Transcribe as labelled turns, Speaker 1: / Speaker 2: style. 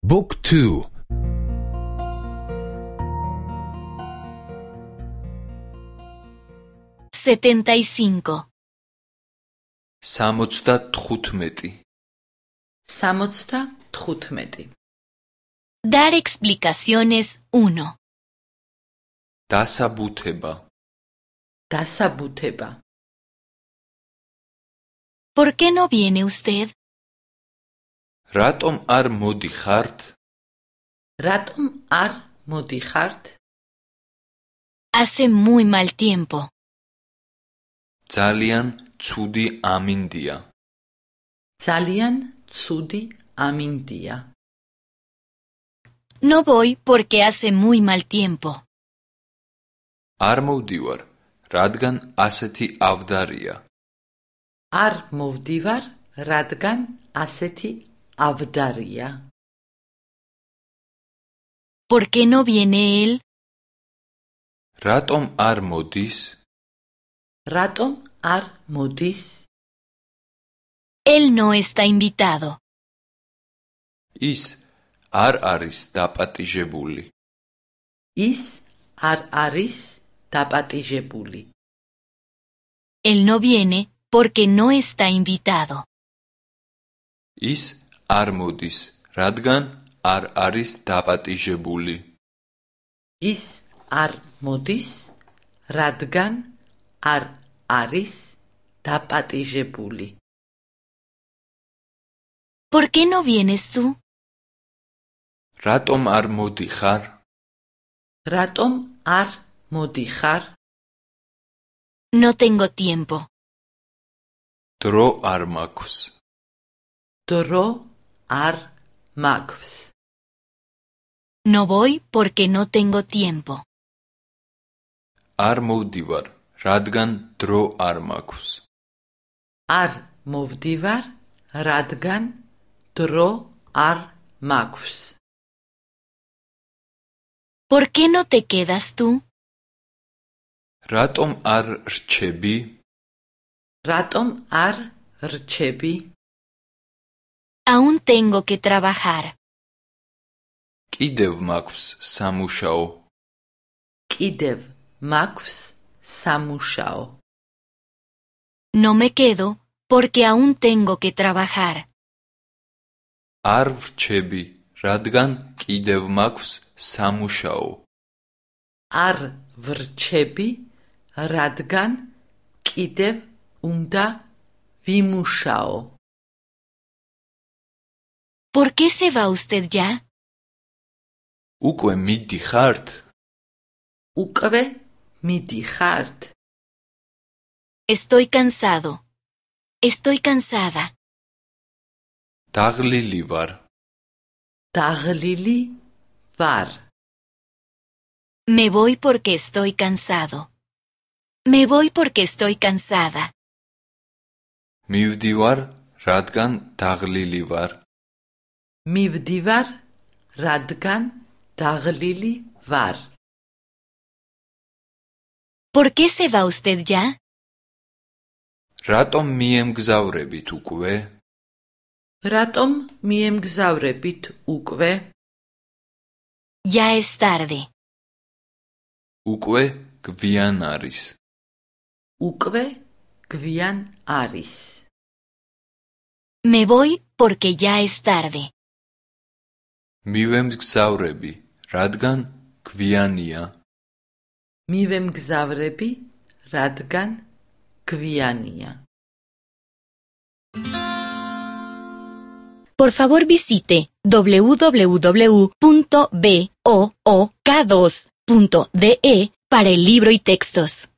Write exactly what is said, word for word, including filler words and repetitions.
Speaker 1: Book two.
Speaker 2: setenta y cinco.
Speaker 3: სამოცდა თხუთმეტი.
Speaker 4: სამოცდა თხუთმეტი.
Speaker 2: Dar explicaciones uno.
Speaker 3: დასაბუთება.
Speaker 4: დასაბუთება.
Speaker 2: ¿Por qué no viene usted?
Speaker 3: რატომ არ მოდიხართ?
Speaker 4: რატომ არ მოდიხართ?
Speaker 2: Hace muy mal tiempo.
Speaker 3: ძალიან ცუდი ამინდია.
Speaker 4: ძალიან ცუდი ამინდია.
Speaker 2: No voy porque hace muy mal tiempo.
Speaker 3: არ მოვდივარ, რადგან ასეთი ავდარია.
Speaker 4: არ მოვდივარ, რადგან ასეთი ავდარია.
Speaker 2: ¿Por qué no viene él?
Speaker 3: რატომ არ მოდის?
Speaker 4: რატომ არ მოდის?
Speaker 2: Él no está invitado.
Speaker 3: ის არ არის დაპატიჟებული.
Speaker 4: ის არ არის დაპატიჟებული.
Speaker 2: Él no viene porque no está invitado.
Speaker 3: ის არ მოდის, რადგან არ არის დაპატიჟებული.
Speaker 4: ის არ მოდის, რადგან არ არის დაპატიჟებული.
Speaker 2: ¿Por qué no vienes tú?
Speaker 3: რატომ არ მოდიხარ?
Speaker 4: რატომ არ მოდიხარ?
Speaker 2: No tengo tiempo.
Speaker 3: დრო არ მაქვს.
Speaker 4: დრო არ მაქვს.
Speaker 2: No voy porque no tengo tiempo.
Speaker 3: არ მოვდივარ, რადგან დრო არ მაქვს.
Speaker 4: არ მოვდივარ, რადგან დრო არ მაქვს.
Speaker 2: ¿Por qué no te quedas tú?
Speaker 3: რატომ არ რჩები?
Speaker 4: რატომ არ რჩები?
Speaker 2: Aún tengo que trabajar.
Speaker 3: კიდევ მაქვს სამუშაო.
Speaker 4: კიდევ მაქვს სამუშაო.
Speaker 2: No me quedo porque aún tengo que trabajar.
Speaker 3: არ ვრჩები, რადგან კიდევ მაქვს სამუშაო.
Speaker 4: არ ვრჩები, რადგან კიდევ უნდა ვიმუშაო.
Speaker 2: ¿Por qué se va usted ya?
Speaker 3: უკვე მიდიხართ?
Speaker 4: უკვე მიდიხართ?
Speaker 2: Estoy cansado. Estoy cansada.
Speaker 3: დაღლილი ვარ.
Speaker 4: დაღლილი ვარ.
Speaker 2: Me voy porque estoy cansado. Me voy porque estoy cansada.
Speaker 3: მივდივარ, რადგან დაღლილი ვარ.
Speaker 4: მივდივარ, რადგან დაღლილი ვარ.
Speaker 2: ¿Por qué se va usted ya?
Speaker 3: რატომ მიემგზავრებით უკვე?
Speaker 4: რატომ მიემგზავრებით უკვე?
Speaker 2: Ya es tarde.
Speaker 3: უკვე გვიან არის.
Speaker 4: უკვე გვიან არის.
Speaker 2: Me voy porque ya es tarde.
Speaker 3: მივემგზავრები, რადგან გვიანია.
Speaker 4: მივემგზავრები, რადგან გვიანია.
Speaker 2: Por favor visite doble u doble u doble u punto book dos punto de para el libro y textos.